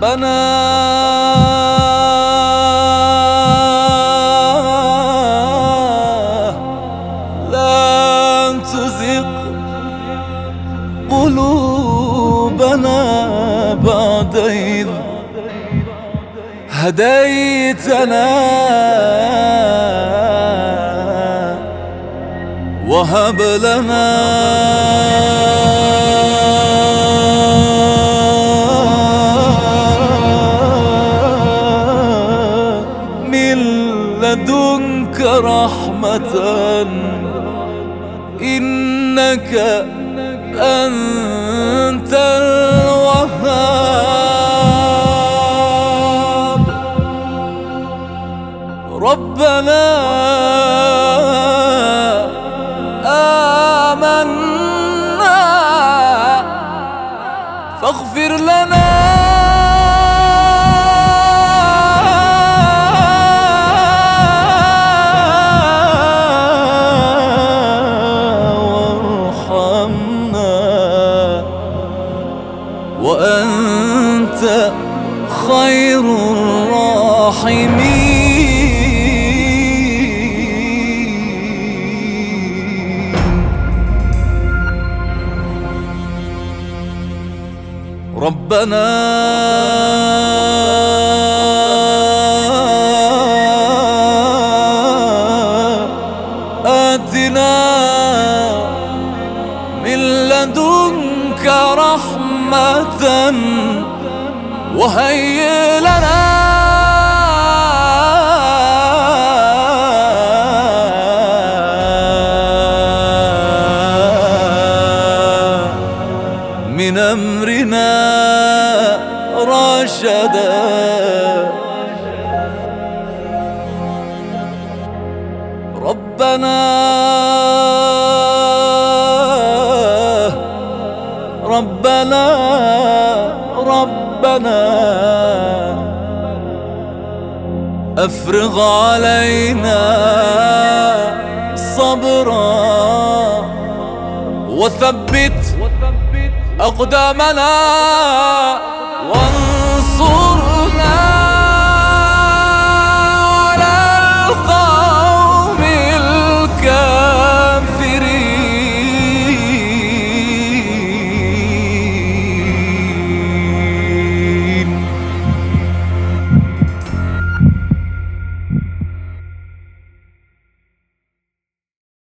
لا تزغ قلوبنا بعد إذ هديتنا وهب لنا من لدنك رحمة إنك أنت الوهاب. ربنا آمنا فاغفر لنا وأنت خير الراحمين. ربنا آتنا من لدنك رحمة وهيئ لنا من أمرنا رشدا. ربنا أفرغ علينا صبرا وثبت أقدامنا